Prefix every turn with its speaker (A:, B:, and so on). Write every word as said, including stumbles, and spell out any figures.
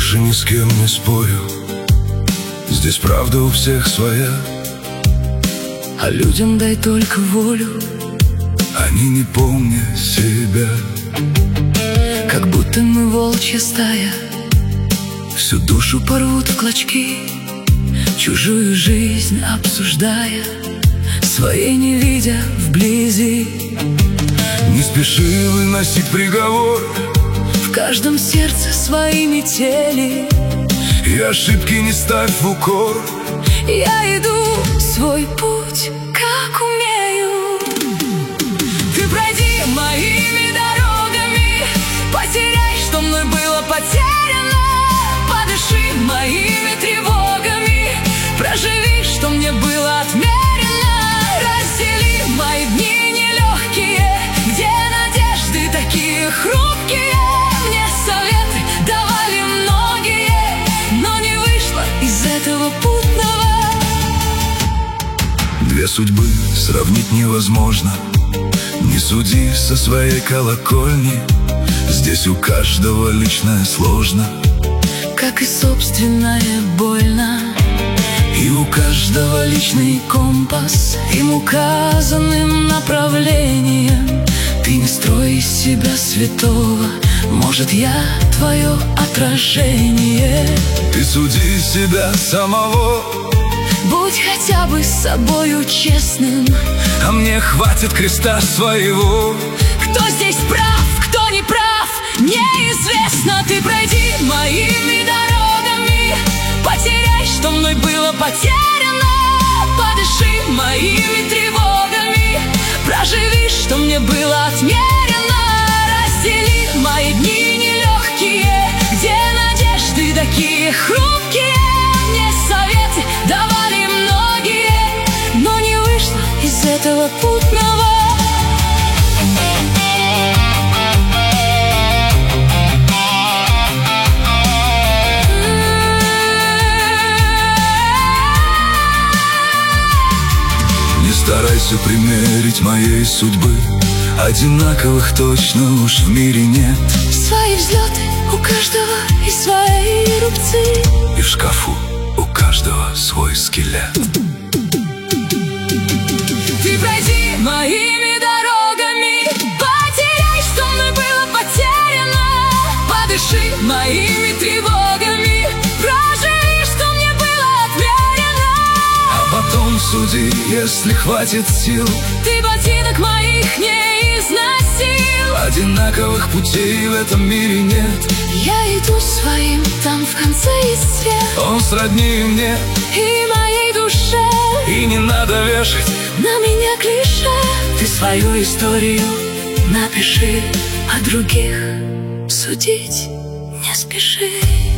A: больше ни с кем не спорю. Здесь правда у всех своя,
B: а людям дай только волю.
A: они не помнят себя.
B: Как будто мы волчья стая,
A: Всю душу
B: порвут в клочки, чужую жизнь обсуждая, своей не видя вблизи.
A: не спеши выносить приговор,
B: В каждом сердце свои метели.
A: и ошибки не ставь в укор.
B: Я иду свой путь, как умею. Ты пройди моими дорогами, потеряй, что мной было потеряно. Подыши моими тревогами, проживи, что мне было отмерено. Раздели мои дни нелегкие, где надежды такие хрупкие. Мне советы давали многие, но не вышло из этого путного.
A: Две судьбы сравнить невозможно, не суди со своей колокольни. Здесь у каждого личное сложно,
B: Как и собственная больно.
A: и у каждого
B: Личный компас им указанным направлением. Ты не строй из себя святого, может, я твое отражение.
A: Ты суди себя самого,
B: Будь хотя бы с собою честным.
A: а мне хватит креста своего.
B: Кто здесь прав, кто не прав, неизвестно. Ты пройди моими дорогами, потеряй, что мной было потеряно. Подыши моими тревогами, проживи, что мне было отмерено. Раздели мои дни нелегкие, где надежды такие хрупкие. Мне советы давали многие, но не вышло из этого путного.
A: Старайся примерить моей судьбы, одинаковых точно уж в мире нет.
B: Свои взлеты у каждого и свои рубцы,
A: И в шкафу у каждого свой скелет.
B: Ты пройди моими дорогами, потеряй, что мной было потеряно. Подыши моими тревогами, проживи, что мне было отмерено.
A: А потом суди, если хватит сил.
B: Ты ботинок моих не износил.
A: Одинаковых путей в этом мире нет.
B: Я иду своим, там в конце есть свет.
A: Он сродни мне,
B: И моей душе
A: и не надо вешать
B: на меня клише. Ты свою историю напиши, а других судить не спеши.